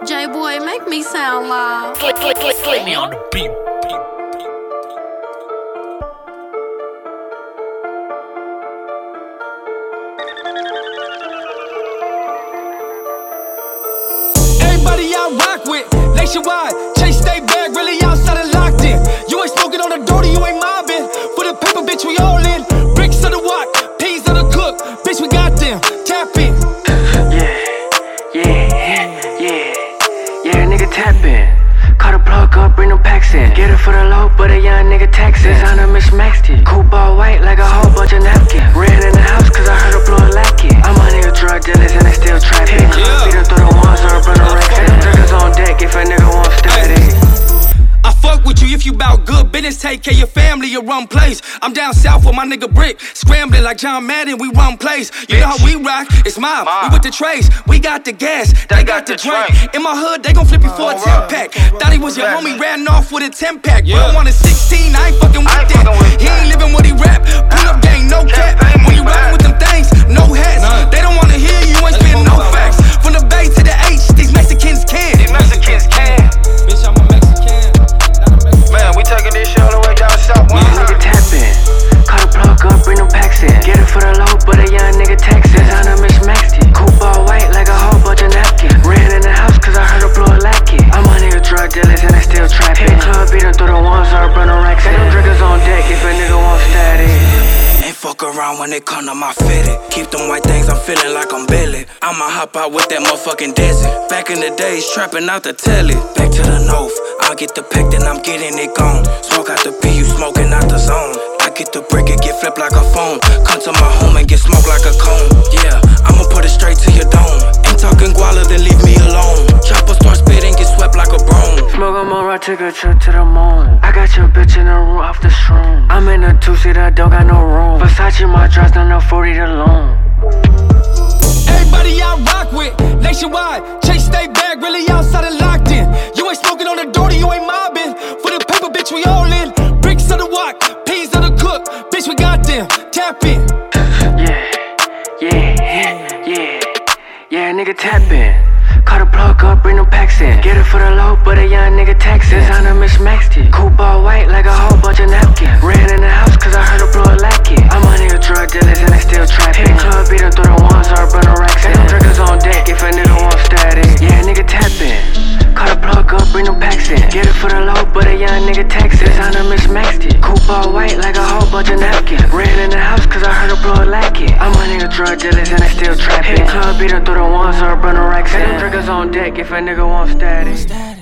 J-Boy, make me sound loud. Slip me on the beat. Everybody I rock with, nationwide, Chase stay bag, really outside and locked in. You ain't smoking on the dirty, you ain't mobbing. For the paper, bitch, we all in. Bricks of the wok, peas of the cook, bitch, we got them. Tap in. Yeah, nigga tap in. Call the plug up, bring them packs in. Get it for the low, but a young nigga taxes. On a Miss Maxty, coupe all white like a whole bunch of napkins. Ran in the house cause I heard her blow a lackey. I'm a nigga drug dealers and they still trapping. Beat her through the ones or burn the racks. And drinkers on deck if a nigga wants static. I fuck with you if you bout good business, take care of your family, you run place. I'm down south with my nigga Brick, scrambling like John Madden, we run plays. You know how we rock, it's mob, we with the trays. We got the gas, they got the drink. In my hood, they gon' flip you for a 10-pack. Thought he was your homie, ran off with a 10-pack. Bro wanted 16, I ain't fucking with that. He ain't living what he rap, pull up gang, no cap. When you riding with them things, no hats. They don't wanna hear you, ain't spitting no facts. From the Bay to the H, these Mexicans can. Bitch, I'm a Mexican. Man, we taking this shit all the way down south. Yeah, nigga tap in. Call the plug up, bring them packs in. Get it for the low, but a young nigga taxes. On a Miss Maxty, coupe all white like a whole bunch of napkins. Ran in the house cause I heard her blow a lackey. I'm a nigga drug dealers and they still trapping. Club beat them through the ones or burn the racks. And them drinkers on deck if a nigga wants static. Ain't fuck around when it come to my fitted. Keep them white things, I'm feeling like I'm Billy. I'ma hop out with that motherfucking desert. Back in the days, trapping out the telly. Back to the north, I'll get the pack, then I'm getting it gone. Smoke out the P, you smoking out the zone. I get the brick, it get flipped like a phone. Come to my home and get smoked like a cone. Yeah, I'ma put it straight to your dome. Ain't talking guala, then leave me alone. Chopper start spitting, get swept like a broom. Smoke 'em on, I take a trip to the moon. I got your bitch in the room off the shroom. I'm in a two-seater, don't got no room. Versace, my dress, done no 40 to loan. Everybody I rock with, nationwide, Chase stay bag, really outside and locked in. You ain't smoking on the dirty, you ain't mobbing. For the paper, bitch, we all in. Bricks of the wok, peas of the cook, bitch, we got them. Tap in. Yeah, nigga tap in. Call the plug up, bring them packs in. Get it for the low, but a young nigga taxes. On a Miss Maxty, coupe all white like a whole bunch of napkins. Ran in the house cause I heard her blow a lackey. I'm a nigga drug dealers and they still trapping. Club beat them through the ones or burn the racks. And them drinkers on deck if a nigga wants static. Yeah, nigga tap in. Call the plug up, bring them packs in. Get it for the low, but a young nigga taxes. On a Miss Maxty, coupe all white like a whole bunch of napkins. Ran in the house cause I heard her blow a lackey. I'm a nigga drug dealers and they still trapping. Club beat them through the ones or burn the racks. And them drinkers on deck if a nigga wants static.